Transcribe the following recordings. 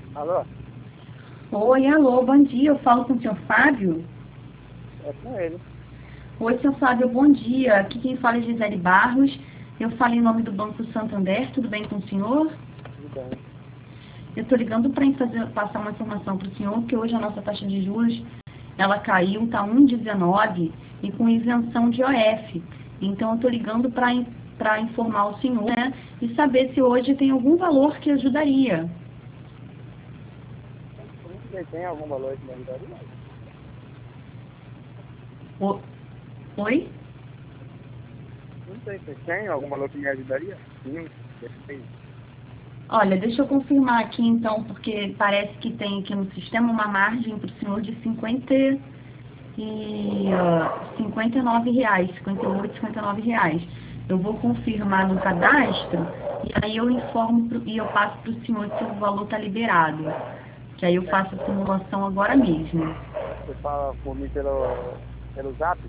Alô? Oi, alô, bom dia. Eu falo com o senhor Fábio. É com ele. Oi, senhor Fábio, bom dia. Aqui quem fala é Gisele Barros. Eu falo em nome do Banco Santander. Tudo bem com o senhor? Tudo bem. Eu estou ligando para passar uma informação para o senhor, que hoje a nossa taxa de juros ela caiu, está 1,19 e com isenção de OF. Então, eu estou ligando para informar o senhor, né, e saber se hoje tem algum valor que ajudaria. Você tem algum valor de me ajudaria? Oi? Não sei, você tem algum valor que me ajudaria? Sim, sei. Olha, deixa eu confirmar aqui então, porque parece que tem aqui no sistema uma margem para o senhor de 59 reais, 58, 59 reais. Eu vou confirmar no cadastro e aí eu informo e eu passo para o senhor se o valor está liberado. Que aí eu faço a simulação agora mesmo. Você fala por mim pelo zap?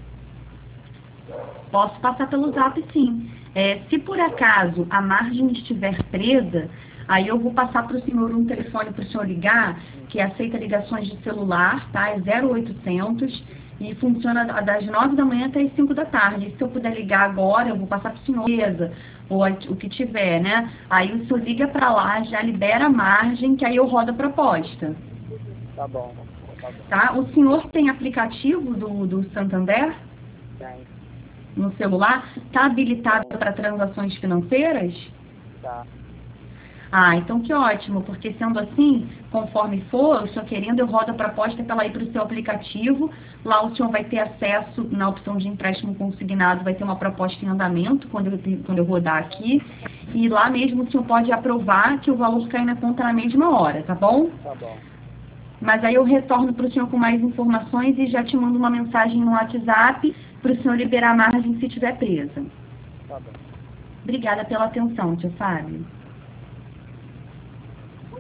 Posso passar pelo zap, sim. Se por acaso a margem estiver presa, aí eu vou passar para o senhor um telefone para o senhor ligar, que aceita ligações de celular, tá? É 0800 e funciona das 9 da manhã até as 5 da tarde. Se eu puder ligar agora, eu vou passar para o senhor, ou o que tiver, né? Aí o senhor liga para lá, já libera a margem, que aí eu rodo a proposta. Tá bom, tá bom. Tá? O senhor tem aplicativo do Santander? Tem. No celular, está habilitado para transações financeiras? Tá. Ah, então que ótimo, porque sendo assim, conforme for, o senhor querendo, eu rodo a proposta para ela ir para o seu aplicativo, lá o senhor vai ter acesso, na opção de empréstimo consignado, vai ter uma proposta em andamento, quando eu rodar aqui, e lá mesmo o senhor pode aprovar que o valor cai na conta na mesma hora, tá bom? Tá bom. Mas aí eu retorno para o senhor com mais informações e já te mando uma mensagem no WhatsApp para o senhor liberar a margem se estiver presa. Tá bom. Obrigada pela atenção, tio Fábio.